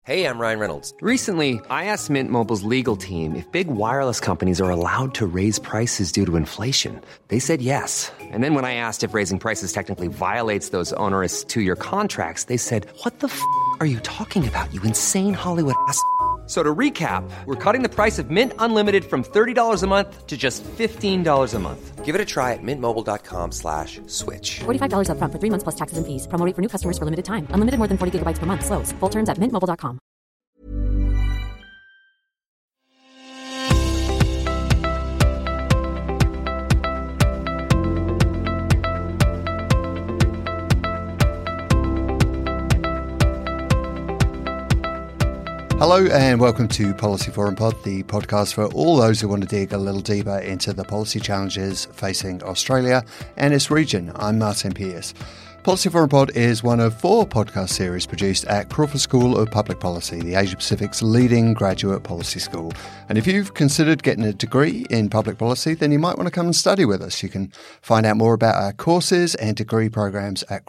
Hey, I'm Ryan Reynolds. Recently, I asked Mint Mobile's legal team if big wireless companies are allowed to raise prices due to inflation. They said yes. And then when I asked if raising prices technically violates those onerous two-year contracts, they said, "What the f*** are you talking about, you insane Hollywood ass?" So to recap, we're cutting the price of Mint Unlimited from $30 a month to just $15 a month. Give it a try at mintmobile.com/switch. $45 up front for 3 months plus taxes and fees. Promo rate for new customers for limited time. Unlimited more than 40 gigabytes per month. Slows full terms at mintmobile.com. Hello and welcome to Policy Forum Pod, the podcast for all those who want to dig a little deeper into the policy challenges facing Australia and its region. I'm Martin Pearce. Policy Forum Pod is one of 4 podcast series produced at Crawford School of Public Policy, the Asia Pacific's leading graduate policy school. And if you've considered getting a degree in public policy, then you might want to come and study with us. You can find out more about our courses and degree programs at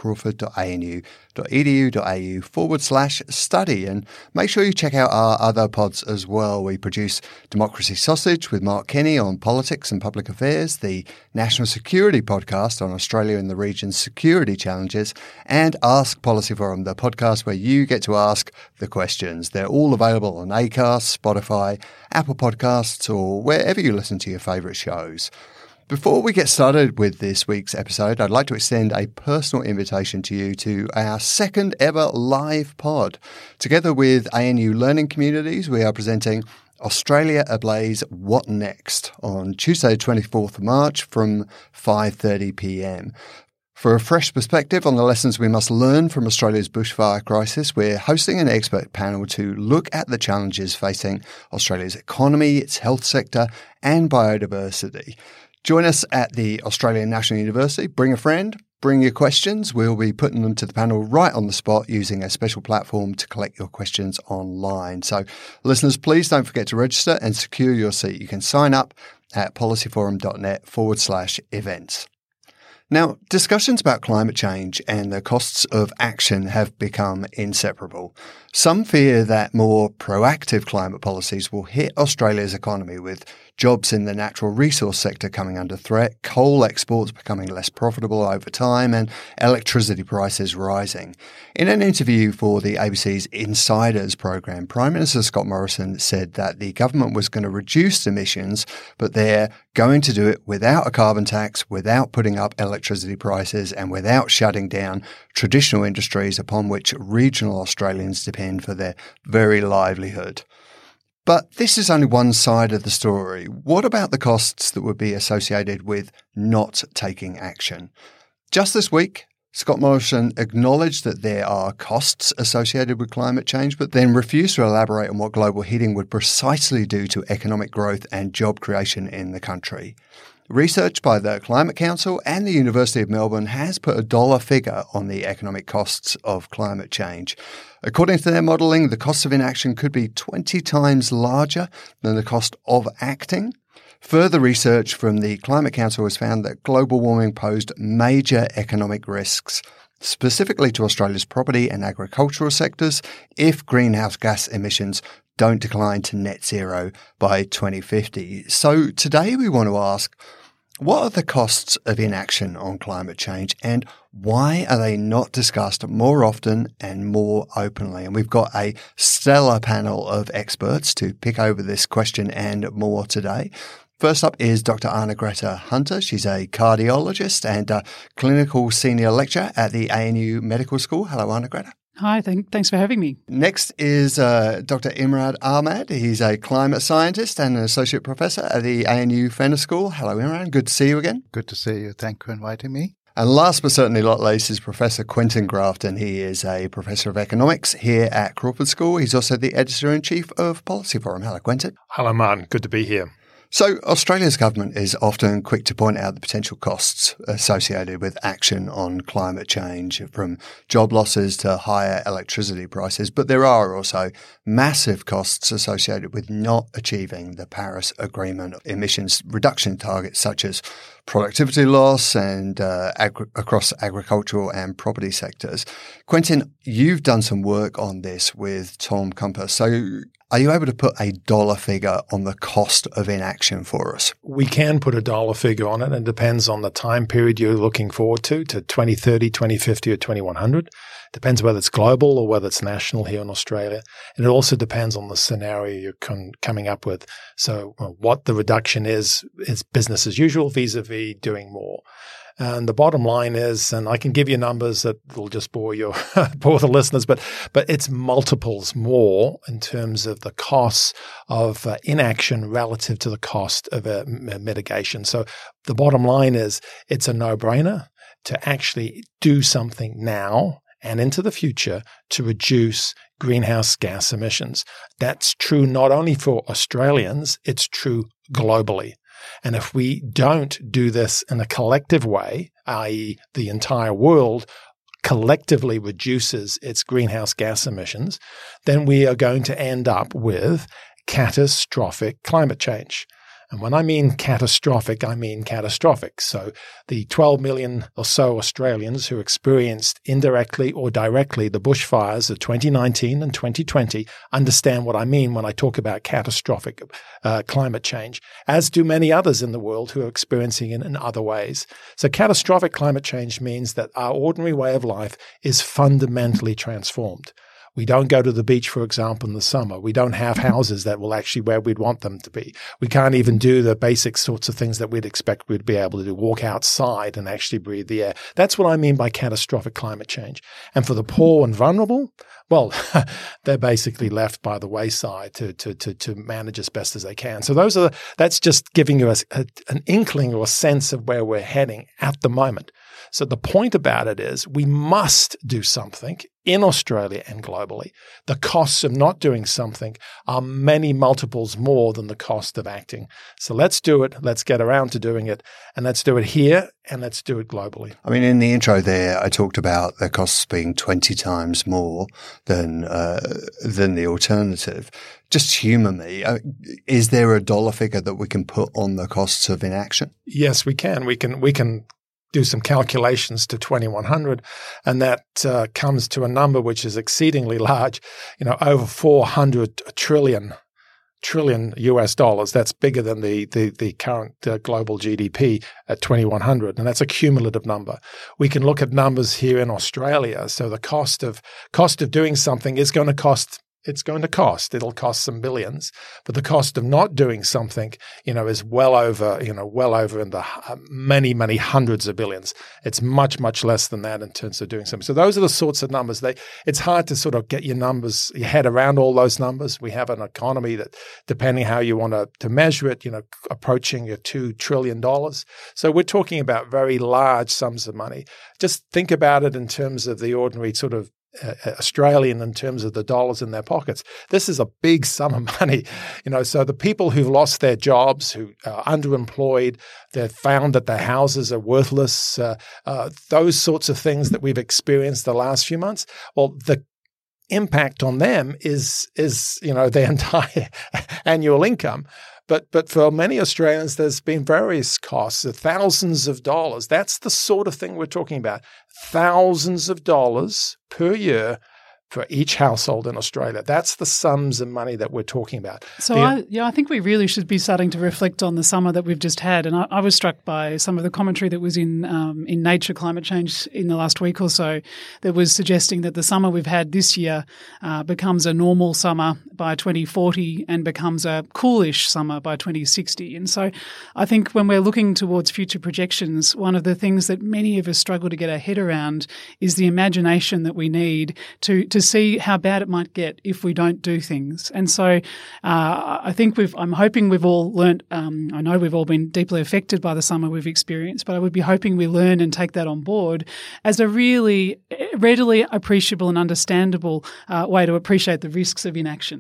crawford.anu.edu.au/study. And make sure you check out our other pods as well. We produce Democracy Sausage with Mark Kenny on politics and public affairs, the National Security Podcast on Australia and the region's security challenges, and Ask Policy Forum, the podcast where you get to ask the questions. They're all available on Acast, Spotify, Apple Podcasts, or wherever you listen to your favourite shows. Before we get started with this week's episode, I'd like to extend a personal invitation to you to our second ever live pod. Together with ANU Learning Communities, we are presenting Australia Ablaze What Next on Tuesday, 24th of March from 5:30pm. For a fresh perspective on the lessons we must learn from Australia's bushfire crisis, we're hosting an expert panel to look at the challenges facing Australia's economy, its health sector, and biodiversity. Join us at the Australian National University. Bring a friend, bring your questions. We'll be putting them to the panel right on the spot using a special platform to collect your questions online. So listeners, please don't forget to register and secure your seat. You can sign up at policyforum.net/events. Now, discussions about climate change and the costs of action have become inseparable. Some fear that more proactive climate policies will hit Australia's economy, with jobs in the natural resource sector coming under threat, coal exports becoming less profitable over time, and electricity prices rising. In an interview for the ABC's Insiders program, Prime Minister Scott Morrison said that the government was going to reduce emissions, but they're going to do it without a carbon tax, without putting up electricity prices, and without shutting down traditional industries upon which regional Australians depend for their very livelihood. But this is only one side of the story. What about the costs that would be associated with not taking action? Just this week, Scott Morrison acknowledged that there are costs associated with climate change, but then refused to elaborate on what global heating would precisely do to economic growth and job creation in the country. Research by the Climate Council and the University of Melbourne has put a dollar figure on the economic costs of climate change. According to their modelling, the cost of inaction could be 20 times larger than the cost of acting. Further research from the Climate Council has found that global warming posed major economic risks, specifically to Australia's property and agricultural sectors, if greenhouse gas emissions don't decline to net zero by 2050. So today we want to ask, what are the costs of inaction on climate change, and why are they not discussed more often and more openly? And we've got a stellar panel of experts to pick over this question and more today. First up is Dr. Arnagretta Hunter. She's a cardiologist and a clinical senior lecturer at the ANU Medical School. Hello, Arnagretta. Hi, thanks for having me. Next is Dr. Imran Ahmad. He's a climate scientist and an associate professor at the ANU Fenner School. Hello, Imran. Good to see you again. Good to see you. Thank you for inviting me. And last but certainly not least is Professor Quentin Grafton. He is a professor of economics here at Crawford School. He's also the editor-in-chief of Policy Forum. Hello, Quentin. Hello, Martin. Good to be here. So Australia's government is often quick to point out the potential costs associated with action on climate change, from job losses to higher electricity prices. But there are also massive costs associated with not achieving the Paris Agreement emissions reduction targets, such as productivity loss and across agricultural and property sectors. Quentin, you've done some work on this with Tom Compass. So are you able to put a dollar figure on the cost of inaction for us? We can put a dollar figure on it, and it depends on the time period you're looking forward to 2030, 2050 or 2100. Depends whether it's global or whether it's national here in Australia. And it also depends on the scenario you're coming up with. So what the reduction is business as usual vis-a-vis doing more. And the bottom line is, and I can give you numbers that will just bore the listeners, but it's multiples more in terms of the costs of inaction relative to the cost of mitigation. So the bottom line is, it's a no-brainer to actually do something now and into the future to reduce greenhouse gas emissions. That's true not only for Australians, it's true globally. And if we don't do this in a collective way, i.e. the entire world collectively reduces its greenhouse gas emissions, then we are going to end up with catastrophic climate change. And when I mean catastrophic, I mean catastrophic. So the 12 million or so Australians who experienced indirectly or directly the bushfires of 2019 and 2020 understand what I mean when I talk about catastrophic climate change, as do many others in the world who are experiencing it in other ways. So catastrophic climate change means that our ordinary way of life is fundamentally transformed. We don't go to the beach, for example, in the summer. We don't have houses that will actually where we'd want them to be. We can't even do the basic sorts of things that we'd expect we'd be able to do, walk outside and actually breathe the air. That's what I mean by catastrophic climate change. And for the poor and vulnerable, well, they're basically left by the wayside to manage as best as they can. So that's just giving you an inkling or a sense of where we're heading at the moment. So the point about it is we must do something in Australia and globally. The costs of not doing something are many multiples more than the cost of acting. So let's do it. Let's get around to doing it. And let's do it here and let's do it globally. I mean, in the intro there, I talked about the costs being 20 times more than the alternative. Just humour me. Is there a dollar figure that we can put on the costs of inaction? Yes, we can. We can do some calculations to 2100, and that comes to a number which is exceedingly large, over 400 trillion US dollars. That's bigger than the current global GDP at 2100, and that's a cumulative number. We can look at numbers here in Australia. So the cost of doing something is going to cost. It'll cost some billions, but the cost of not doing something, is well over in the many, many hundreds of billions. It's much, much less than that in terms of doing something. So those are the sorts of numbers. It's hard to sort of get your head around all those numbers. We have an economy that, depending how you want to measure it, approaching $2 trillion. So we're talking about very large sums of money. Just think about it in terms of the ordinary sort of Australian in terms of the dollars in their pockets. This is a big sum of money, so the people who've lost their jobs, who are underemployed, they've found that their houses are worthless, those sorts of things that we've experienced the last few months. Well, the impact on them is their entire annual income. But for many Australians, there's been various costs of thousands of dollars. That's the sort of thing we're talking about. Thousands of dollars per year for each household in Australia. That's the sums of money that we're talking about. So I think we really should be starting to reflect on the summer that we've just had. And I was struck by some of the commentary that was in Nature Climate Change in the last week or so that was suggesting that the summer we've had this year becomes a normal summer by 2040 and becomes a coolish summer by 2060. And so I think when we're looking towards future projections, one of the things that many of us struggle to get our head around is the imagination that we need to see how bad it might get if we don't do things. And so I think I'm hoping we've all learnt, I know we've all been deeply affected by the summer we've experienced, but I would be hoping we learn and take that on board as a really readily appreciable and understandable way to appreciate the risks of inaction.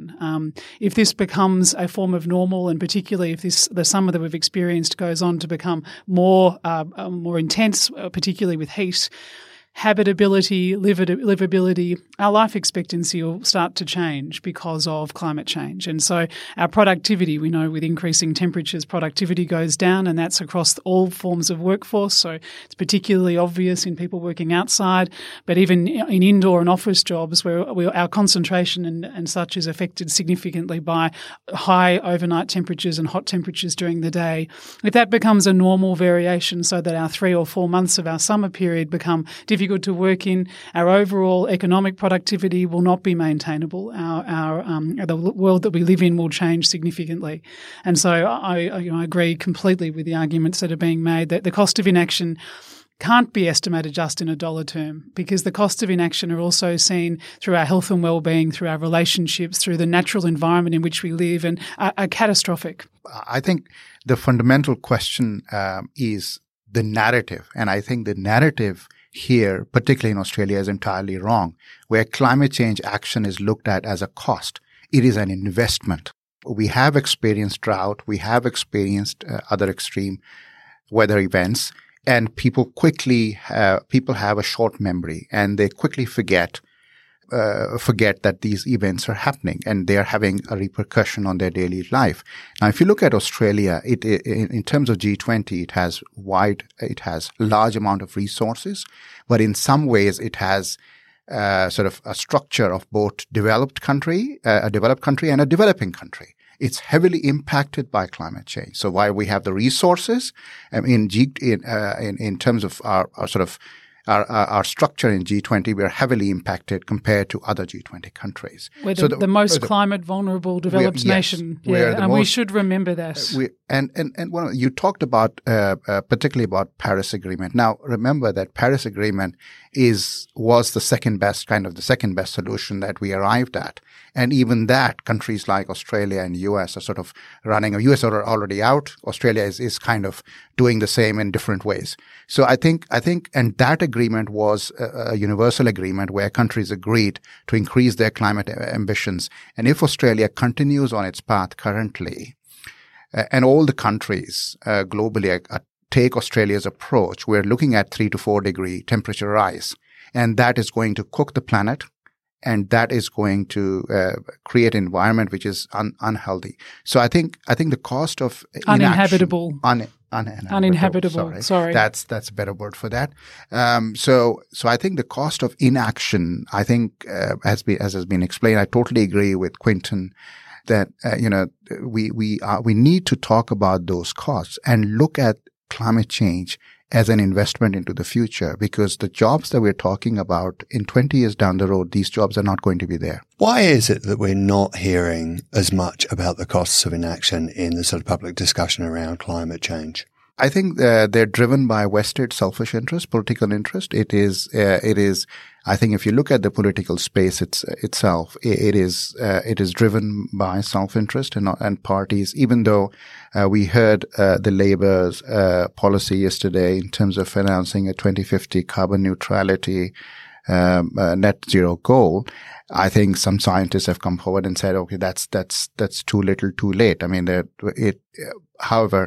inaction. If this becomes a form of normal, and particularly if the summer that we've experienced goes on to become more intense, particularly with heat, habitability, livability, our life expectancy will start to change because of climate change. And so our productivity, we know with increasing temperatures, productivity goes down, and that's across all forms of workforce. So it's particularly obvious in people working outside, but even in indoor and office jobs where our concentration and such is affected significantly by high overnight temperatures and hot temperatures during the day. If that becomes a normal variation so that our 3 or 4 months of our summer period become difficult to work in, our overall economic productivity will not be maintainable. The world that we live in will change significantly. And so I agree completely with the arguments that are being made that the cost of inaction can't be estimated just in a dollar term, because the costs of inaction are also seen through our health and well-being, through our relationships, through the natural environment in which we live, and are catastrophic. I think the fundamental question is the narrative. And I think the narrative here, particularly in Australia, is entirely wrong, where climate change action is looked at as a cost. It is an investment. We have experienced drought. We have experienced other extreme weather events, and people have a short memory, and they quickly forget that these events are happening and they are having a repercussion on their daily life. Now, if you look at Australia, in terms of G20, it has large amount of resources, but in some ways it has sort of a structure of both a developed country and a developing country. It's heavily impacted by climate change. So while we have the resources in terms of our structure in G20, we are heavily impacted compared to other G20 countries. We're the most climate vulnerable developed nation. We should remember that. You talked about particularly about Paris Agreement. Now, remember that Paris Agreement was the second best solution that we arrived at. And even that, countries like Australia and US are sort of running. US are already out. Australia is kind of doing the same in different ways. So I think, and that agreement was a universal agreement where countries agreed to increase their climate ambitions. And if Australia continues on its path currently, and all the countries globally take Australia's approach, we're looking at 3 to 4 degree temperature rise, and that is going to cook the planet. And that is going to create an environment which is unehealthy. So I think the cost of uninhabitable. Uninhabitable. Sorry. That's a better word for that. So I think the cost of inaction, I think, as has been explained, I totally agree with Quinton that we need to talk about those costs and look at climate change as an investment into the future, because the jobs that we're talking about in 20 years down the road, these jobs are not going to be there. Why is it that we're not hearing as much about the costs of inaction in the sort of public discussion around climate change? I think they're driven by vested selfish interest, political interest. It is. I think if you look at the political space itself, it is driven by self-interest and parties. Even though we heard the Labour's policy yesterday in terms of announcing a 2050 carbon neutrality net zero goal, I think some scientists have come forward and said, okay, that's too little, too late. I mean, however.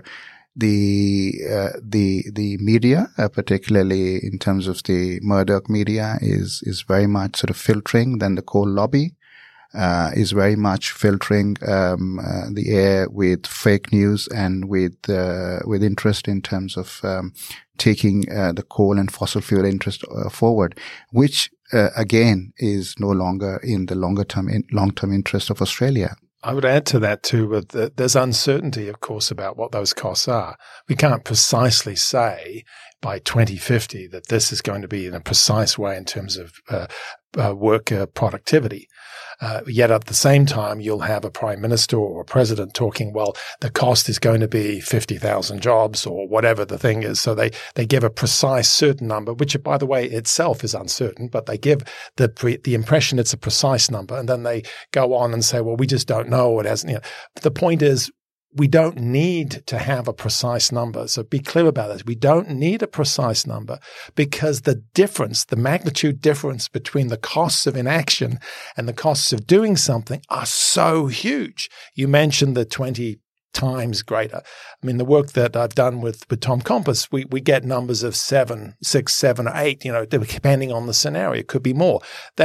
The media, particularly in terms of the Murdoch media, is very much sort of filtering. Then the coal lobby is very much filtering the air with fake news and with interest in terms of taking the coal and fossil fuel interest forward, which again is no longer in the long-term interest of Australia. I would add to that too, but there's uncertainty, of course, about what those costs are. We can't precisely say by 2050 that this is going to be in a precise way in terms of worker productivity. Yet at the same time, you'll have a prime minister or a president talking, well, the cost is going to be 50,000 jobs or whatever the thing is. So they give a precise certain number, which, by the way, itself is uncertain, but they give the impression it's a precise number. And then they go on and say, well, we just don't know. It hasn't. The point is, we don't need to have a precise number. So be clear about this. We don't need a precise number because the difference, the magnitude difference between the costs of inaction and the costs of doing something are so huge. You mentioned the 20 times greater. I mean, the work that I've done with Tom Compass, we get numbers of 7, 6, 7, or 8, depending on the scenario. It could be more.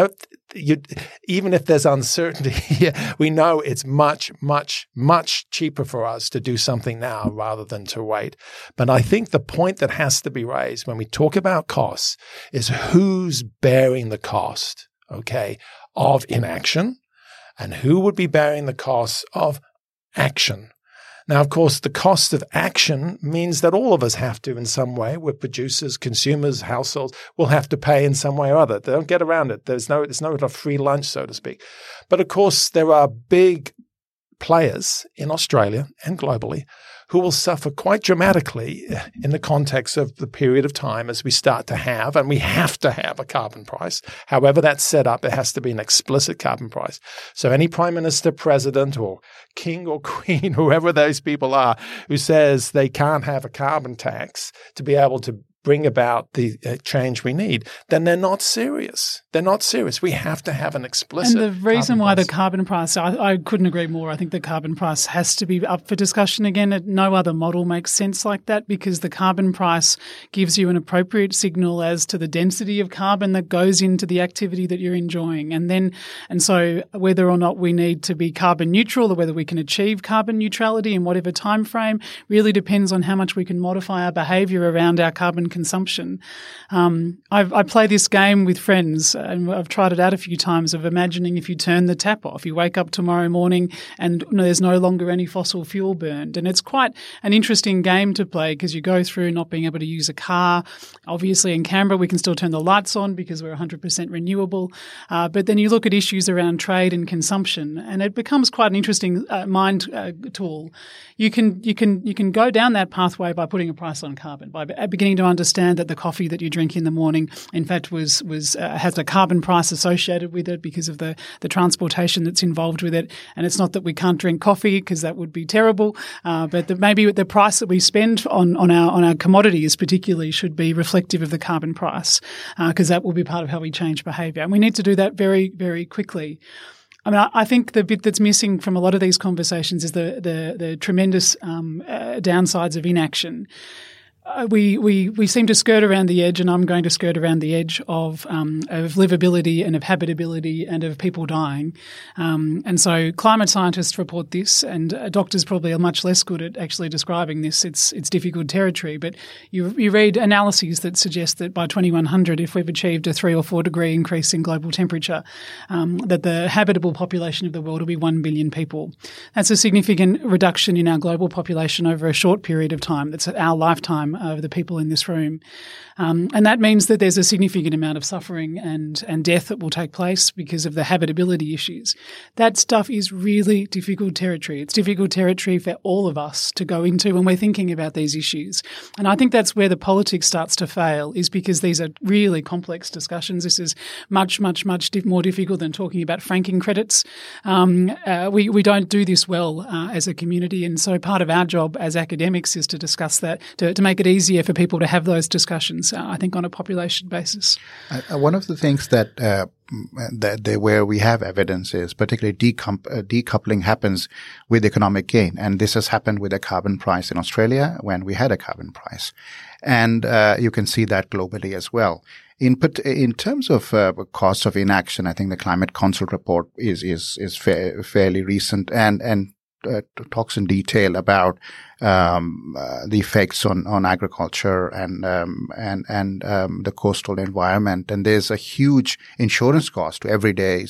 Even if there's uncertainty here, we know it's much, much, much cheaper for us to do something now rather than to wait. But I think the point that has to be raised when we talk about costs is who's bearing the cost, of inaction, and who would be bearing the cost of action. Now, of course, the cost of action means that all of us have to in some way. We're producers, consumers, households will have to pay in some way or other. They don't get around it. It's not a free lunch, so to speak. But of course, there are big players in Australia and globally who will suffer quite dramatically in the context of the period of time as we start to have, and we have to have a carbon price. However that's set up, it has to be an explicit carbon price. So any prime minister, president, or king or queen, whoever those people are, who says they can't have a carbon tax to be able to bring about the change we need, then they're not serious. They're not serious. We have to have an explicit. And the reason why the carbon price, I couldn't agree more. I think the carbon price has to be up for discussion again. No other model makes sense like that because the carbon price gives you an appropriate signal as to the density of carbon that goes into the activity that you're enjoying. And so whether or not we need to be carbon neutral or whether we can achieve carbon neutrality in whatever time frame really depends on how much we can modify our behaviour around our carbon consumption. I play this game with friends, and I've tried it out a few times, of imagining if you turn the tap off, you wake up tomorrow morning and there's no longer any fossil fuel burned. And it's quite an interesting game to play because you go through not being able to use a car. Obviously in Canberra we can still turn the lights on because we're 100% renewable. But then you look at issues around trade and consumption, and it becomes quite an interesting mind tool. You can go down that pathway by putting a price on carbon, by beginning to understand that the coffee that you drink in the morning, in fact, has a carbon price associated with it because of the transportation that's involved with it. And it's not that we can't drink coffee because that would be terrible, but maybe the price that we spend on our commodities particularly should be reflective of the carbon price because that will be part of how we change behaviour. And we need to do that very, very quickly. I mean, I think the bit that's missing from a lot of these conversations is the tremendous downsides of inaction. We seem to skirt around the edge, and I'm going to skirt around the edge of livability and of habitability and of people dying. And so climate scientists report this, and doctors probably are much less good at actually describing this. It's difficult territory, but you read analyses that suggest that by 2100, if we've achieved a 3 or 4 degree increase in global temperature, that the habitable population of the world will be 1 billion people. That's a significant reduction in our global population over a short period of time. That's our lifetime of the people in this room. And that means that there's a significant amount of suffering and death that will take place because of the habitability issues. That stuff is really difficult territory. It's difficult territory for all of us to go into when we're thinking about these issues. And I think that's where the politics starts to fail, is because these are really complex discussions. This is much, much, much more difficult than talking about franking credits. We don't do this well as a community. And so part of our job as academics is to discuss that, to make it easier for people to have those discussions, I think, on a population basis. One of the things that where we have evidence is particularly decoupling happens with economic gain. And this has happened with a carbon price in Australia when we had a carbon price. And you can see that globally as well. In terms of cost of inaction, I think the Climate Council report is fairly recent and talks in detail about the effects on agriculture and the coastal environment. And there's a huge insurance cost to everyday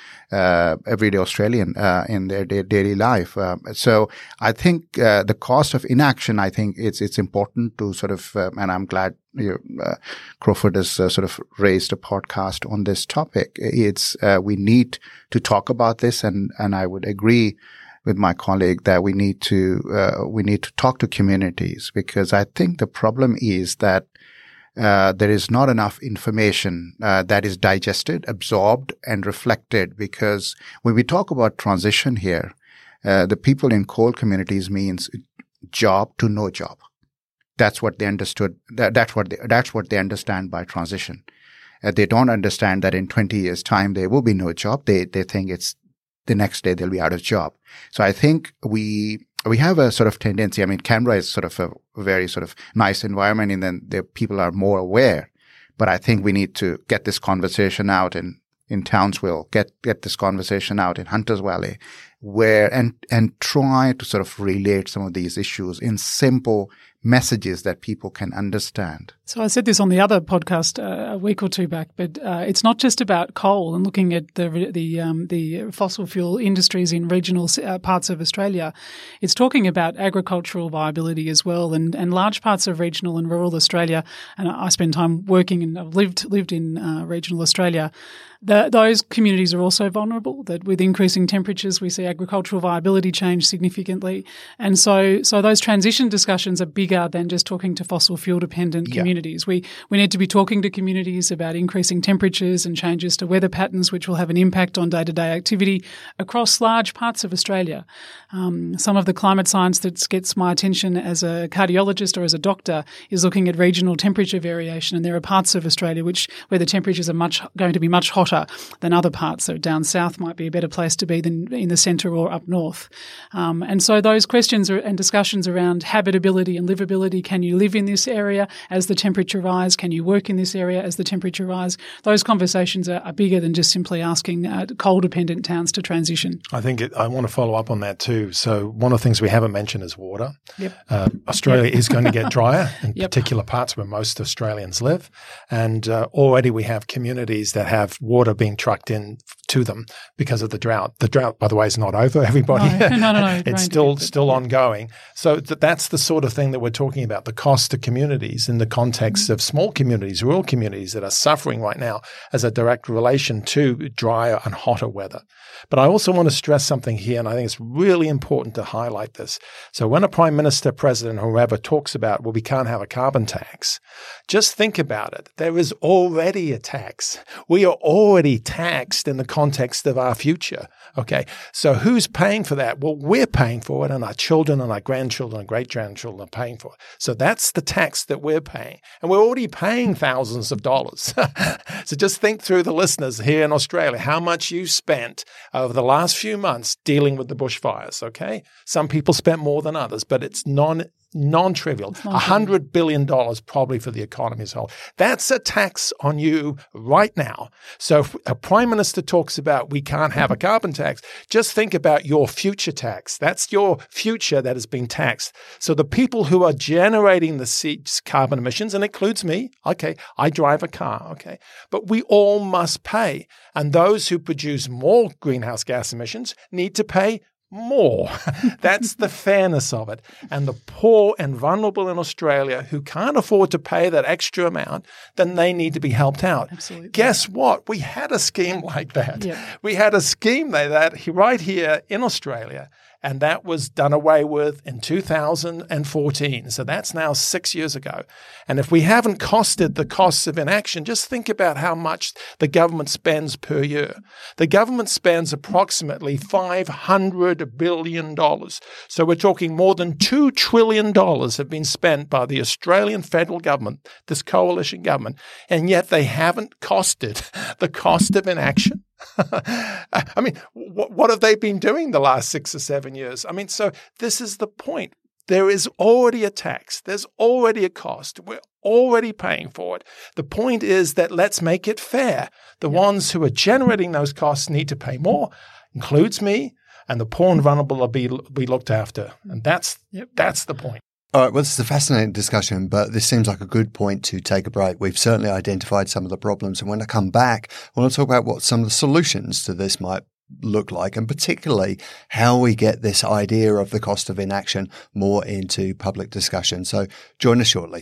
Australian in their daily life. So I think the cost of inaction, I think it's important to and I'm glad Crawford has sort of raised a podcast on this topic. It's we need to talk about this, and I would agree with my colleague that we need to talk to communities, because I think the problem is that there is not enough information that is digested, absorbed, and reflected. Because when we talk about transition here, The people in coal communities means job to no job. That's what they understood. That's what they understand by transition. They don't understand that in 20 years' time there will be no job. They think it's the next day they'll be out of job. So I think we have a sort of tendency. I mean, Canberra is sort of a very sort of nice environment, and then the people are more aware. But I think we need to get this conversation out in Townsville, get this conversation out in Hunters Valley, and try to sort of relate some of these issues in simple messages that people can understand. So I said this on the other podcast a week or two back, but it's not just about coal and looking at the fossil fuel industries in regional parts of Australia. It's talking about agricultural viability as well, and large parts of regional and rural Australia. And I spend time working and I've lived in regional Australia. Those communities are also vulnerable. That with increasing temperatures, we see agricultural viability change significantly, and so those transition discussions are bigger than just talking to fossil fuel dependent communities. We need to be talking to communities about increasing temperatures and changes to weather patterns, which will have an impact on day-to-day activity across large parts of Australia. Some of the climate science that gets my attention as a cardiologist or as a doctor is looking at regional temperature variation, and there are parts of Australia where the temperatures are going to be much hotter than other parts. So down south might be a better place to be than in the centre or up north. And so those questions and discussions around habitability and livability, can you live in this area as the temperature rise? Can you work in this area as the temperature rise? Those conversations are bigger than just simply asking coal-dependent towns to transition. I think I want to follow up on that too. So one of the things we haven't mentioned is water. Australia is going to get drier in particular parts where most Australians live. And already we have communities that have water being trucked in to them because of the drought. The drought, by the way, is not over, everybody. No. It's still ongoing. So that's the sort of thing that we're talking about, the cost to communities in the context of small communities, rural communities that are suffering right now as a direct relation to drier and hotter weather. But I also want to stress something here, and I think it's really important to highlight this. So when a prime minister, president, whoever talks about, well, we can't have a carbon tax, just think about it. There is already a tax. We are already taxed in the context of our future. Okay, so who's paying for that? Well, we're paying for it, and our children and our grandchildren and great-grandchildren are paying for it. So that's the tax that we're paying. And we're already paying thousands of dollars. So just think through the listeners here in Australia, how much you spent over the last few months dealing with the bushfires, okay? Some people spent more than others, but it's non-trivial. $100 billion probably for the economy as a whole. That's a tax on you right now. So if a prime minister talks about we can't have a carbon tax, just think about your future tax. That's your future that is being taxed. So the people who are generating the carbon emissions, and it includes me, okay, I drive a car, okay, but we all must pay. And those who produce more greenhouse gas emissions need to pay more. That's the fairness of it. And the poor and vulnerable in Australia who can't afford to pay that extra amount, then they need to be helped out. Absolutely. Guess what? We had a scheme like that. Yeah. We had a scheme like that right here in Australia. And that was done away with in 2014. So that's now 6 years ago. And if we haven't costed the costs of inaction, just think about how much the government spends per year. The government spends approximately $500 billion. So we're talking more than $2 trillion have been spent by the Australian federal government, this coalition government, and yet they haven't costed the cost of inaction. I mean, what have they been doing the last 6 or 7 years? I mean, so this is the point. There is already a tax. There's already a cost. We're already paying for it. The point is that let's make it fair. The ones who are generating those costs need to pay more, includes me, and the poor and vulnerable will be looked after. And that's the point. All right, well, this is a fascinating discussion, but this seems like a good point to take a break. We've certainly identified some of the problems, and when I come back, I want to talk about what some of the solutions to this might look like, and particularly how we get this idea of the cost of inaction more into public discussion. So join us shortly.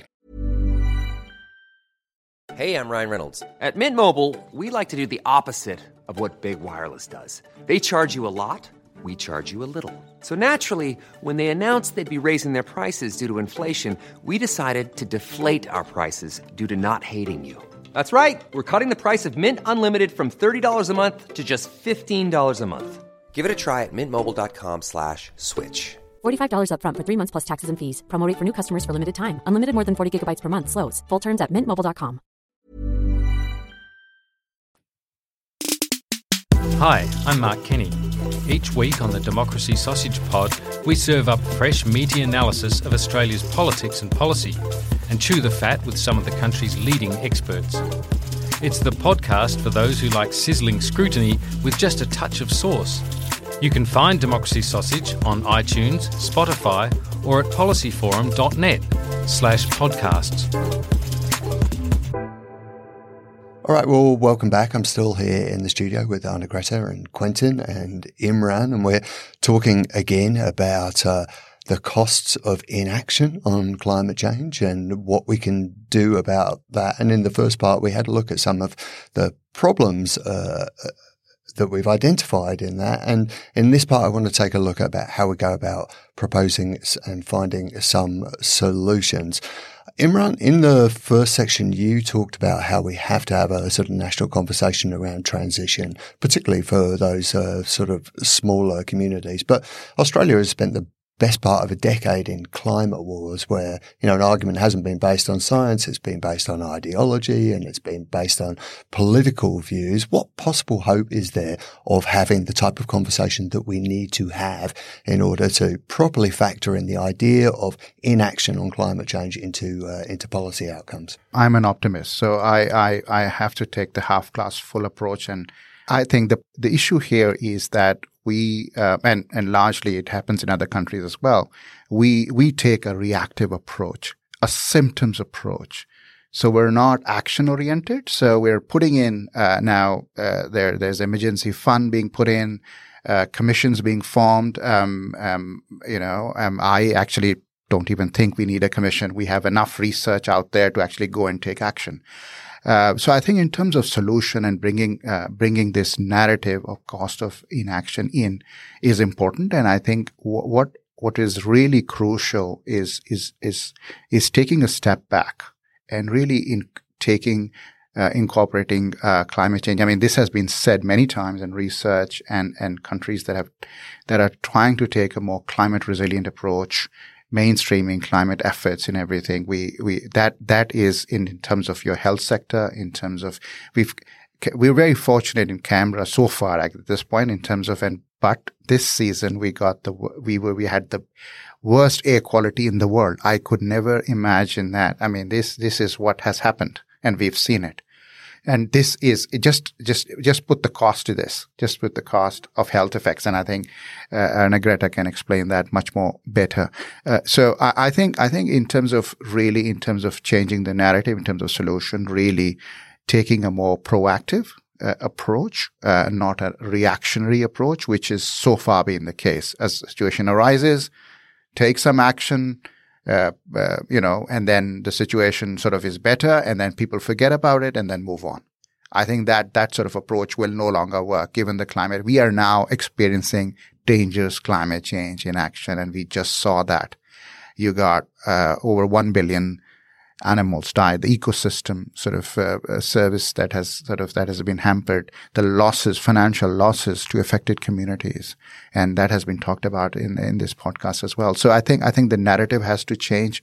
Hey, I'm Ryan Reynolds. At Mint Mobile, we like to do the opposite of what Big Wireless does. They charge you a lot. We charge you a little. So naturally, when they announced they'd be raising their prices due to inflation, we decided to deflate our prices due to not hating you. That's right. We're cutting the price of Mint Unlimited from $30 a month to just $15 a month. Give it a try at mintmobile.com/switch. $45 up front for 3 months plus taxes and fees. Promo rate for new customers for limited time. Unlimited more than 40 gigabytes per month. Slows full terms at mintmobile.com. Hi, I'm Mark Kenny. Each week on the Democracy Sausage Pod, we serve up fresh, meaty analysis of Australia's politics and policy and chew the fat with some of the country's leading experts. It's the podcast for those who like sizzling scrutiny with just a touch of sauce. You can find Democracy Sausage on iTunes, Spotify, or at policyforum.net/podcasts. All right, well, welcome back. I'm still here in the studio with Arnagretta and Quentin and Imran, and we're talking again about the costs of inaction on climate change and what we can do about that. And in the first part, we had a look at some of the problems that we've identified in that. And in this part, I want to take a look about how we go about proposing and finding some solutions. Imran, in the first section, you talked about how we have to have a sort of national conversation around transition, particularly for those sort of smaller communities. But Australia has spent the best part of a decade in climate wars where, an argument hasn't been based on science, it's been based on ideology and it's been based on political views. What possible hope is there of having the type of conversation that we need to have in order to properly factor in the idea of inaction on climate change into policy outcomes? I'm an optimist, so I have to take the half glass full approach, and I think the issue here is that we and largely it happens in other countries as well. We take a reactive approach, a symptoms approach. So we're not action oriented. So we're putting in now there's emergency fund being put in, commissions being formed. I actually don't even think we need a commission. We have enough research out there to actually go and take action. So I think in terms of solution and bringing this narrative of cost of inaction in is important. And I think what is really crucial is taking a step back and really incorporating climate change. I mean, this has been said many times in research and countries that are trying to take a more climate resilient approach, mainstreaming climate efforts in everything. That is in terms of your health sector, in terms of we're very fortunate in Canberra so far at this point in terms of, but this season we had the worst air quality in the world. I could never imagine that. I mean, this is what has happened and we've seen it. And this is just put the cost to this, just put the cost of health effects. And I think, Arnagretta can explain that much more better. So I think in terms of changing the narrative, in terms of solution, really taking a more proactive approach, not a reactionary approach, which is so far been the case. As a situation arises, take some action, and then the situation sort of is better and then people forget about it and then move on. I think that sort of approach will no longer work given the climate. We are now experiencing dangerous climate change in action, and we just saw that. You got over 1 billion animals died. The ecosystem sort of service that has been hampered. The losses, financial losses to affected communities, and that has been talked about in this podcast as well. So I think the narrative has to change.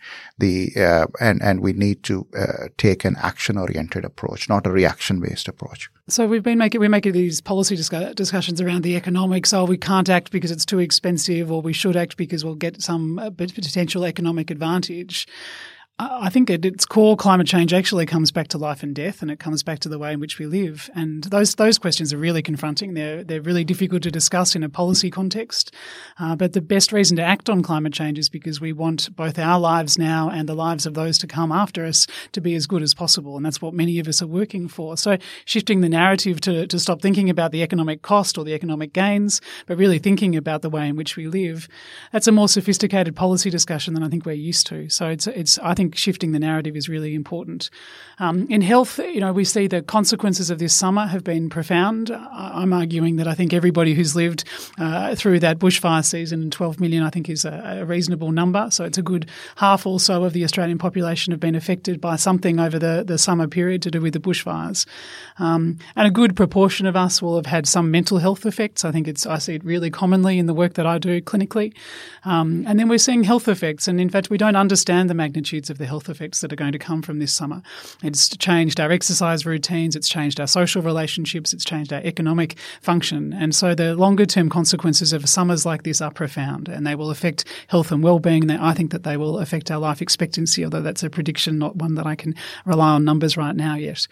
And we need to take an action oriented approach, not a reaction based approach. So we're making these policy discussions around the economics. Oh, we can't act because it's too expensive, or we should act because we'll get some potential economic advantage. I think at its core, climate change actually comes back to life and death, and it comes back to the way in which we live. And those questions are really confronting. They're really difficult to discuss in a policy context. But the best reason to act on climate change is because we want both our lives now and the lives of those to come after us to be as good as possible. And that's what many of us are working for. So shifting the narrative to stop thinking about the economic cost or the economic gains, but really thinking about the way in which we live, that's a more sophisticated policy discussion than I think we're used to. So I think think shifting the narrative is really important. In health, we see the consequences of this summer have been profound. I'm arguing that I think everybody who's lived through that bushfire season, 12 million I think is a reasonable number. So it's a good half or so of the Australian population have been affected by something over the summer period to do with the bushfires. And a good proportion of us will have had some mental health effects. I see it really commonly in the work that I do clinically. And then we're seeing health effects. And in fact, we don't understand the magnitudes of the health effects that are going to come from this summer. It's changed our exercise routines. It's changed our social relationships. It's changed our economic function. And so the longer term consequences of summers like this are profound, and they will affect health and well-being. I think that they will affect our life expectancy, although that's a prediction, not one that I can rely on numbers right now yet.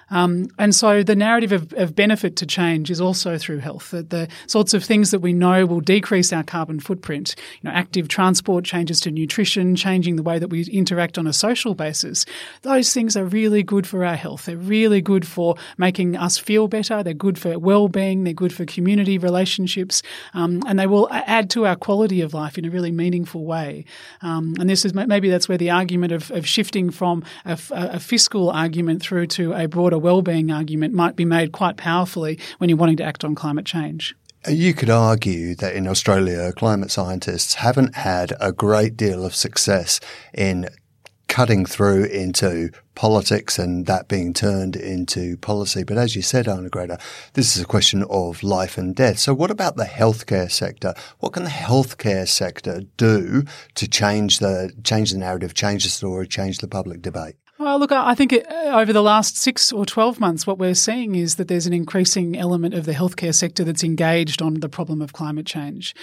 And so the narrative of benefit to change is also through health. The sorts of things that we know will decrease our carbon footprint, active transport, changes to nutrition, changing the way that we interact on a social basis, those things are really good for our health. They're really good for making us feel better. They're good for well-being. They're good for community relationships. And they will add to our quality of life in a really meaningful way. And this is maybe that's where the argument of shifting from a fiscal argument through to a broader well-being argument might be made quite powerfully when you're wanting to act on climate change. You could argue that in Australia, climate scientists haven't had a great deal of success in cutting through into politics and that being turned into policy. But as you said, Arnagretta, this is a question of life and death. So what about the healthcare sector? What can the healthcare sector do to change the narrative, change the story, change the public debate? Well, look, I think over the last 6 or 12 months, what we're seeing is that there's an increasing element of the healthcare sector that's engaged on the problem of climate change.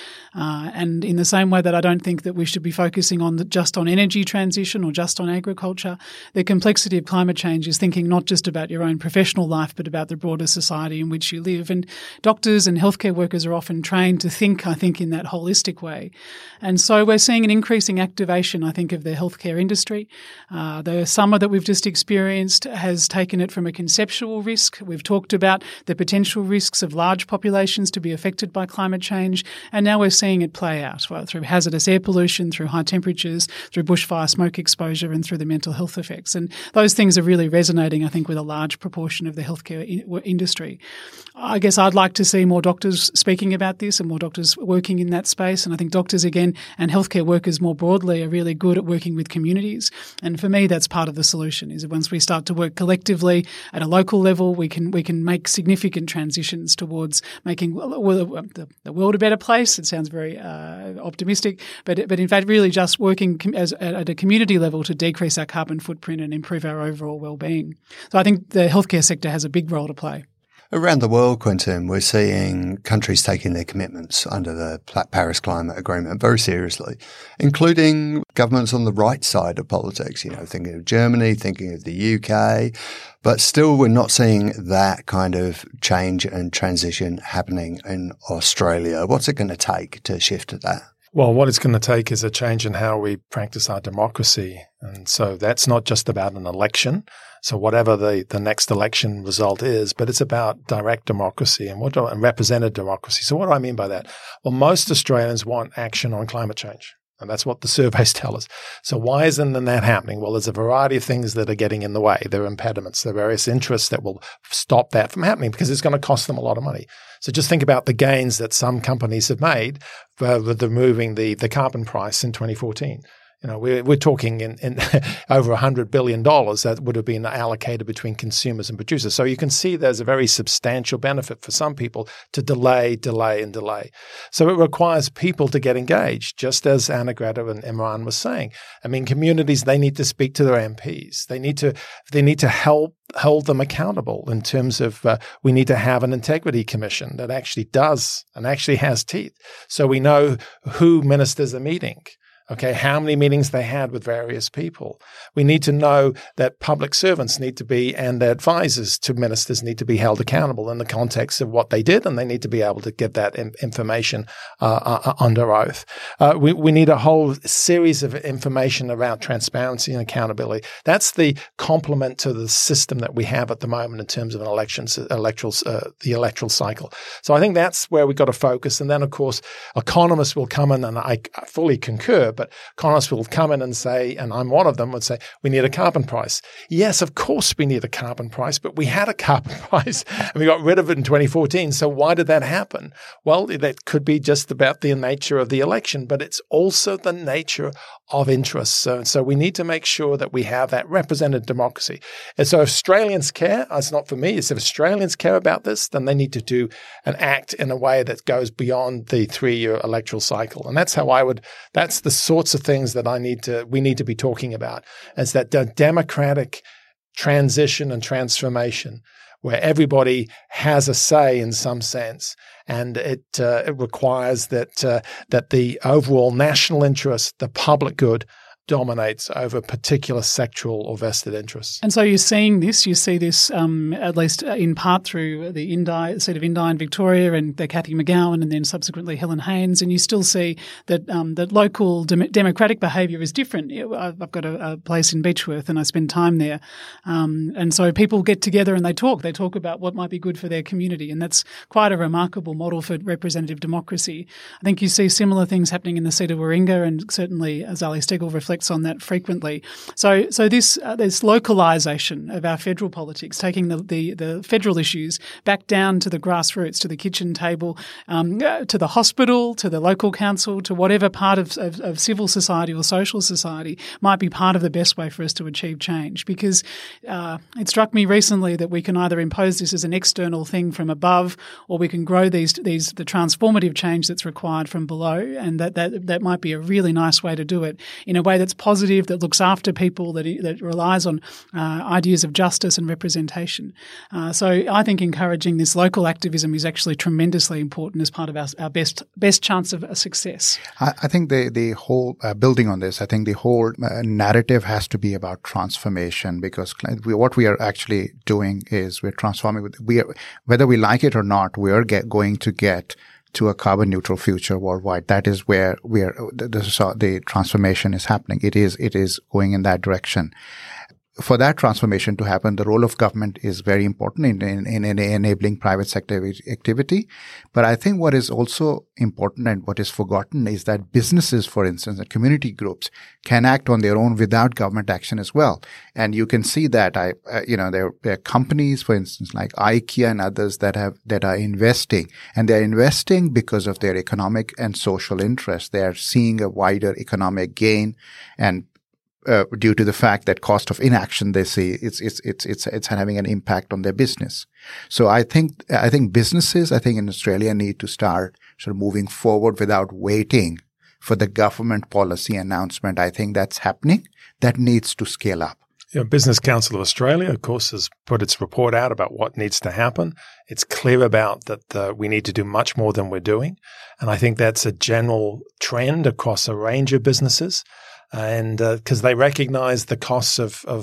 And in the same way that I don't think that we should be focusing on just on energy transition or just on agriculture, the complexity of climate change is thinking not just about your own professional life, but about the broader society in which you live. And doctors and healthcare workers are often trained to think, I think, in that holistic way. And so we're seeing an increasing activation, I think, of the healthcare industry. The summer that we've just experienced has taken it from a conceptual risk. We've talked about the potential risks of large populations to be affected by climate change, and now we're seeing it play out through hazardous air pollution, through high temperatures, through bushfire smoke exposure, and through the mental health effects. And those things are really resonating, I think, with a large proportion of the healthcare industry. I guess I'd like to see more doctors speaking about this and more doctors working in that space. And I think doctors, again, and healthcare workers more broadly are really good at working with communities. And for me, that's part of the solution, is that once we start to work collectively at a local level, we can make significant transitions towards making the world a better place. It sounds very optimistic, but in fact, really just working at a community level to decrease our carbon footprint and improve our overall well-being. So I think the healthcare sector has a big role to play. Around the world, Quentin, we're seeing countries taking their commitments under the Paris Climate Agreement very seriously, including governments on the right side of politics, thinking of Germany, thinking of the UK. But still, we're not seeing that kind of change and transition happening in Australia. What's it going to take to shift to that? Well, what it's going to take is a change in how we practice our democracy. And so that's not just about an election. So whatever the next election result is, but it's about direct democracy and representative democracy. So what do I mean by that? Well, most Australians want action on climate change. And that's what the surveys tell us. So why isn't that happening? Well, there's a variety of things that are getting in the way. There are impediments. There are various interests that will stop that from happening because it's going to cost them a lot of money. So just think about the gains that some companies have made with removing the carbon price in 2014. We're talking in over $100 billion that would have been allocated between consumers and producers. So you can see there's a very substantial benefit for some people to delay. So it requires people to get engaged, just as Arnagretta and Imran was saying. I mean, communities, they need to speak to their MPs. They need to help hold them accountable in terms of we need to have an integrity commission that actually does and actually has teeth. So we know who ministers are meeting. Okay, how many meetings they had with various people. We need to know that public servants need to be, and their advisors to ministers need to be held accountable in the context of what they did, and they need to be able to give that information under oath. We need a whole series of information around transparency and accountability. That's the complement to the system that we have at the moment in terms of an the electoral cycle. So I think that's where we've got to focus. And then, of course, economists will come in, and I fully concur, but but economists will come in and say, and I'm one of them, would say, we need a carbon price. Yes, of course we need a carbon price, but we had a carbon price and we got rid of it in 2014. So why did that happen? Well, that could be just about the nature of the election, but it's also the nature of interests. So we need to make sure that we have that representative democracy. And so if Australians care, it's not for me, it's if Australians care about this, then they need to do and act in a way that goes beyond the 3-year electoral cycle. And that's how that's the sorts of things that we need to be talking about, is that democratic transition and transformation where everybody has a say in some sense. And it requires that the overall national interest, the public good, dominates over particular sectoral or vested interests. And so you see this at least in part through the seat of Indi in Victoria and the Cathy McGowan and then subsequently Helen Haines, and you still see that that local democratic behaviour is different. I've got a place in Beechworth and I spend time there, and so people get together and they talk about what might be good for their community, and that's quite a remarkable model for representative democracy. I think you see similar things happening in the seat of Warringah, and certainly Zali Steggall reflects on that frequently. So this localisation of our federal politics, taking the federal issues back down to the grassroots, to the kitchen table, to the hospital, to the local council, to whatever part of civil society or social society might be part of the best way for us to achieve change. Because it struck me recently that we can either impose this as an external thing from above, or we can grow the transformative change that's required from below, and that might be a really nice way to do it in a way that's positive, that looks after people, that relies on ideas of justice and representation. So I think encouraging this local activism is actually tremendously important as part of our best chance of a success. I think the whole, building on this, I think the whole narrative has to be about transformation, because what we are actually doing is we're transforming. Whether we like it or not, we are going to get to a carbon neutral future worldwide. That is where the transformation is happening. It is going in that direction. For that transformation to happen, the role of government is very important in enabling private sector activity. But I think what is also important and what is forgotten is that businesses, for instance, and community groups can act on their own without government action as well. And you can see that there are companies, for instance, like IKEA and others that are investing, and they're investing because of their economic and social interests. They are seeing a wider economic gain, and due to the fact that cost of inaction, they see it's having an impact on their business. So I think businesses, in Australia need to start sort of moving forward without waiting for the government policy announcement. I think that's happening. That needs to scale up. Business Council of Australia, of course, has put its report out about what needs to happen. It's clear about that we need to do much more than we're doing. And I think that's a general trend across a range of businesses. And because they recognize the costs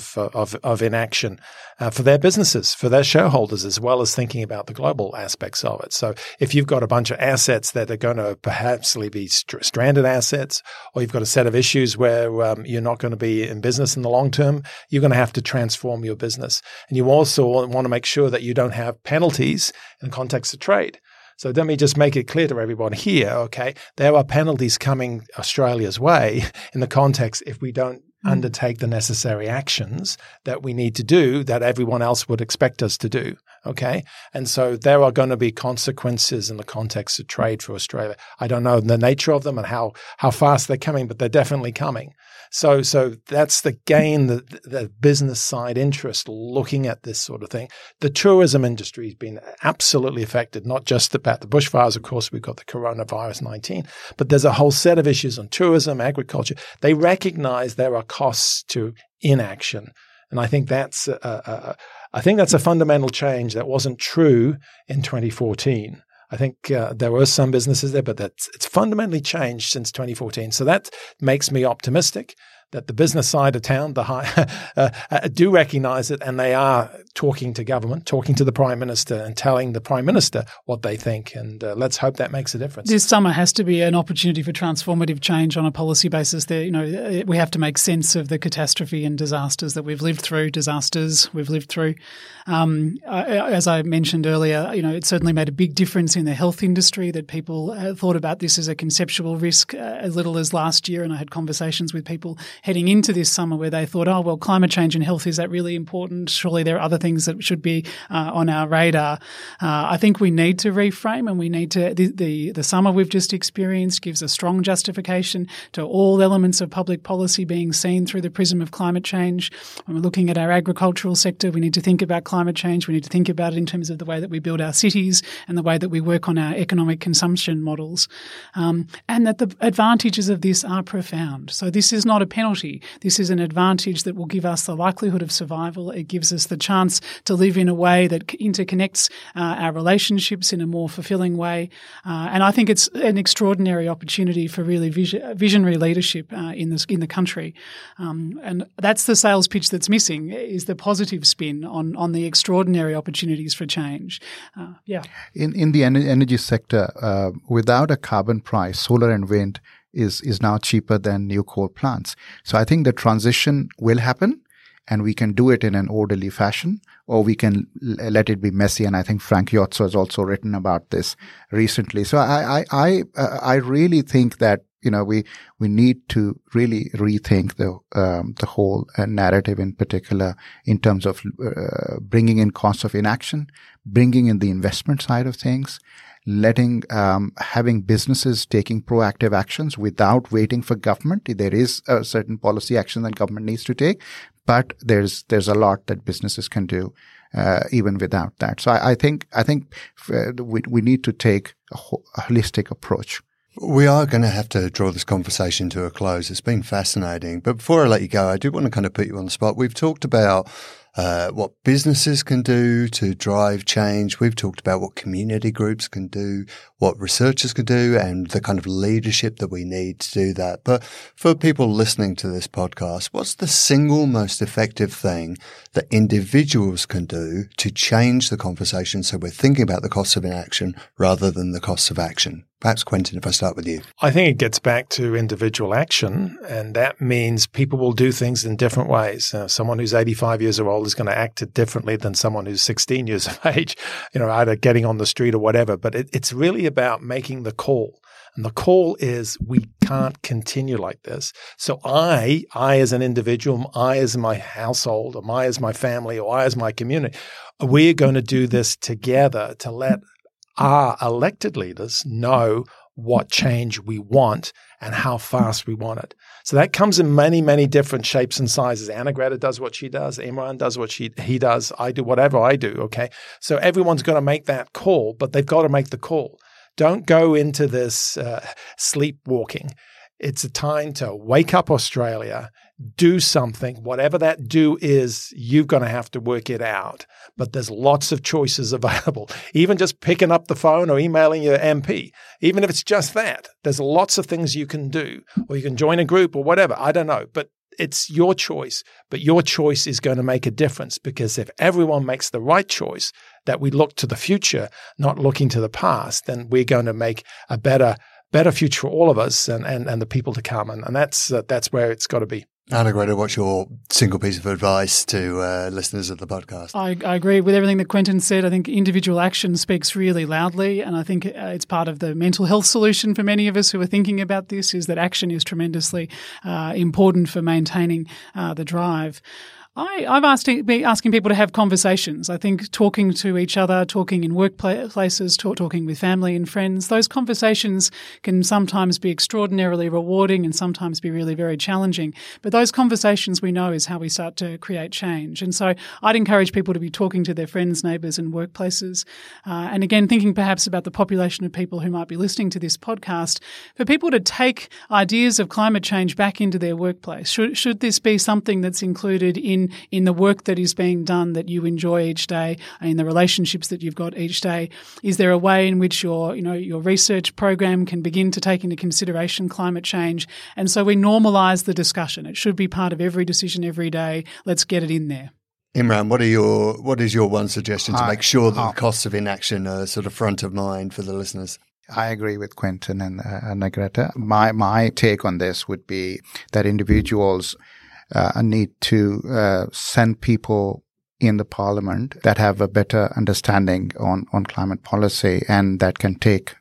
of inaction for their businesses, for their shareholders, as well as thinking about the global aspects of it. So if you've got a bunch of assets that are going to perhaps be stranded assets, or you've got a set of issues where you're not going to be in business in the long term, you're going to have to transform your business. And you also want to make sure that you don't have penalties in the context of trade. So let me just make it clear to everyone here, okay, there are penalties coming Australia's way in the context if we don't undertake the necessary actions that we need to do that everyone else would expect us to do, okay? And so there are going to be consequences in the context of trade for Australia. I don't know the nature of them and how fast they're coming, but they're definitely coming. So that's the gain, the business side interest looking at this sort of thing. The tourism industry has been absolutely affected, not just about the bushfires. Of course, we've got the coronavirus 19, but there's a whole set of issues on tourism, agriculture. They recognize there are costs to inaction. And I think that's a fundamental change that wasn't true in 2014. I think there were some businesses there, but it's fundamentally changed since 2014. So that makes me optimistic that the business side of town do recognize it, and they are talking to government, talking to the Prime Minister and telling the Prime Minister what they think. And let's hope that makes a difference. This summer has to be an opportunity for transformative change on a policy basis. We have to make sense of the catastrophe and disasters that we've lived through, As I mentioned earlier, it certainly made a big difference in the health industry that people thought about this as a conceptual risk as little as last year. And I had conversations with people heading into this summer where they thought, oh, well, climate change and health, is that really important? Surely there are other things that should be on our radar. I think we need to reframe, and we need to the summer we've just experienced gives a strong justification to all elements of public policy being seen through the prism of climate change. When we're looking at our agricultural sector, we need to think about climate change. We need to think about it in terms of the way that we build our cities and the way that we work on our economic consumption models, and that the advantages of this are profound. So this is not a penalty. This is an advantage that will give us the likelihood of survival. It gives us the chance to live in a way that interconnects our relationships in a more fulfilling way. And I think it's an extraordinary opportunity for really visionary leadership in the country. And that's the sales pitch that's missing, is the positive spin on the extraordinary opportunities for change. In the energy sector, without a carbon price, solar and wind is now cheaper than new coal plants. So I think the transition will happen, and we can do it in an orderly fashion, or we can let it be messy. And I think Frank Yotso has also written about this recently. So I really think that we need to really rethink the whole narrative, in particular in terms of bringing in costs of inaction, bringing in the investment side of things, having businesses taking proactive actions without waiting for government. There is a certain policy action that government needs to take, but there's a lot that businesses can do even without that. So I think we need to take a holistic approach. We are going to have to draw this conversation to a close. It's been fascinating. But before I let you go, I do want to kind of put you on the spot. We've talked about what businesses can do to drive change. We've talked about what community groups can do, what researchers can do, and the kind of leadership that we need to do that. But for people listening to this podcast, what's the single most effective thing that individuals can do to change the conversation so we're thinking about the costs of inaction rather than the costs of action? Perhaps, Quentin, if I start with you. I think it gets back to individual action, and that means people will do things in different ways. Someone who's 85 years old is going to act differently than someone who's 16 years of age, either getting on the street or whatever. But it's really about making the call. And the call is, we can't continue like this. So I as an individual, I as my household, or I as my family, or I as my community, we're going to do this together to let our elected leaders know what change we want and how fast we want it. So that comes in many, many different shapes and sizes. Anna-Greta does what she does. Imran does what he does. I do whatever I do, okay? So everyone's going to make that call, but they've got to make the call. Don't go into this sleepwalking. It's a time to wake up, Australia, do something. Whatever that do is, you're going to have to work it out. But there's lots of choices available. Even just picking up the phone or emailing your MP, even if it's just that, there's lots of things you can do. Or you can join a group or whatever. I don't know. But it's your choice. But your choice is going to make a difference, because if everyone makes the right choice, that we look to the future, not looking to the past, then we're going to make a better future for all of us and the people to come. And that's where it's got to be. Anna-Greta, what's your single piece of advice to listeners of the podcast? I agree with everything that Quentin said. I think individual action speaks really loudly, and I think it's part of the mental health solution for many of us who are thinking about this, is that action is tremendously important for maintaining the drive. I've been asking people to have conversations. I think talking to each other, talking in workplaces, talking with family and friends, those conversations can sometimes be extraordinarily rewarding and sometimes be really very challenging. But those conversations, we know, is how we start to create change. And so I'd encourage people to be talking to their friends, neighbours and workplaces. And again, thinking perhaps about the population of people who might be listening to this podcast, for people to take ideas of climate change back into their workplace. Should this be something that's included in in the work that is being done that you enjoy each day, and in the relationships that you've got each day? Is there a way in which your research program can begin to take into consideration climate change? And so we normalise the discussion. It should be part of every decision every day. Let's get it in there. Imran, what is your one suggestion to make sure that the costs of inaction are sort of front of mind for the listeners? I agree with Quentin and Greta. My take on this would be that individuals need to send people in the parliament that have a better understanding on climate policy and that can take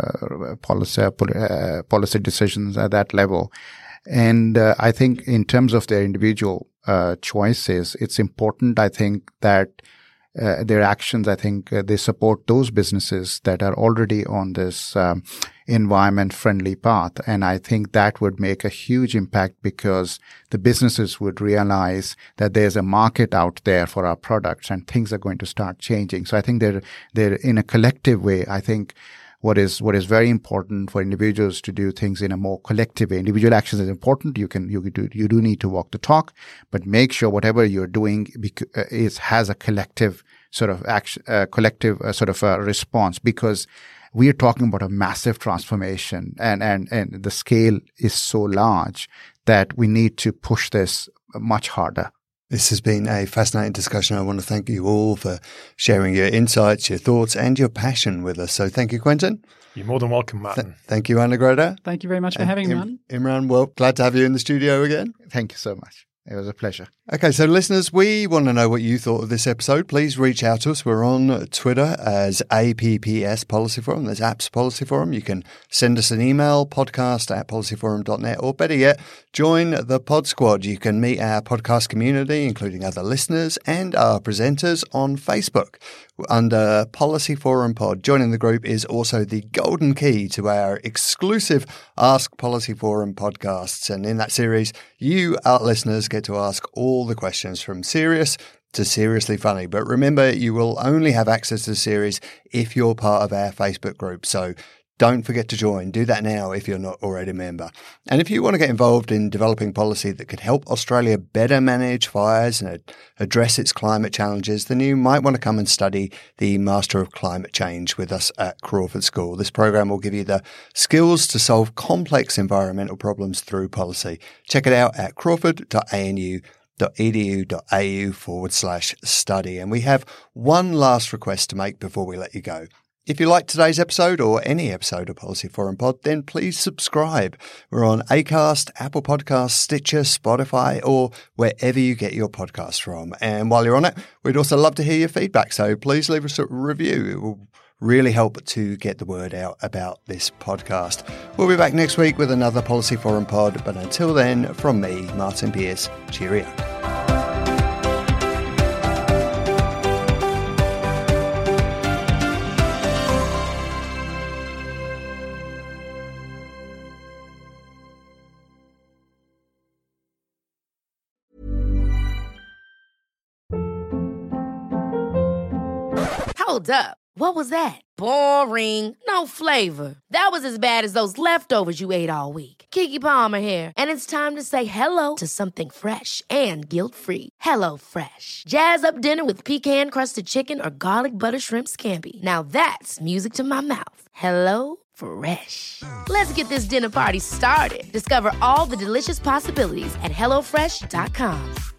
policy decisions at that level. And I think in terms of their individual choices, it's important, I think, that their actions, they support those businesses that are already on this environment-friendly path. And I think that would make a huge impact because the businesses would realize that there's a market out there for our products and things are going to start changing. So I think they're in a collective way, I think what is very important for individuals to do things in a more collective way. Individual actions is important. You do need to walk the talk, but make sure whatever you're doing has a collective sort of action, response, because we are talking about a massive transformation and the scale is so large that we need to push this much harder. This has been a fascinating discussion. I want to thank you all for sharing your insights, your thoughts, and your passion with us. So thank you, Quentin. You're more than welcome, Martin. Thank you, Anna-Greta. Thank you very much for having me, Martin. Imran, well, glad to have you in the studio again. Thank you so much. It was a pleasure. Okay, so listeners, we want to know what you thought of this episode. Please reach out to us. We're on Twitter as APPS Policy Forum. There's Apps Policy Forum. You can send us an email, podcast@policyforum.net, or better yet, join the Pod Squad. You can meet our podcast community, including other listeners and our presenters on Facebook under Policy Forum Pod. Joining the group is also the golden key to our exclusive Ask Policy Forum podcasts. And in that series, you, our listeners, get to ask all the questions from serious to seriously funny. But remember, you will only have access to the series if you're part of our Facebook group. So don't forget to join. Do that now if you're not already a member. And if you want to get involved in developing policy that could help Australia better manage fires and address its climate challenges, then you might want to come and study the Master of Climate Change with us at Crawford School. This program will give you the skills to solve complex environmental problems through policy. Check it out at crawford.anu.edu.au/study. And we have one last request to make before we let you go. If you like today's episode or any episode of Policy Forum Pod, then please subscribe. We're on Acast, Apple Podcasts, Stitcher, Spotify, or wherever you get your podcasts from. And while you're on it, we'd also love to hear your feedback. So please leave us a review. It will really help to get the word out about this podcast. We'll be back next week with another Policy Forum Pod. But until then, from me, Martin Pearce, cheerio. Hold up. What was that? Boring. No flavor. That was as bad as those leftovers you ate all week. Keke Palmer here, and it's time to say hello to something fresh and guilt-free. Hello Fresh. Jazz up dinner with pecan-crusted chicken or garlic butter shrimp scampi. Now that's music to my mouth. Hello Fresh. Let's get this dinner party started. Discover all the delicious possibilities at HelloFresh.com.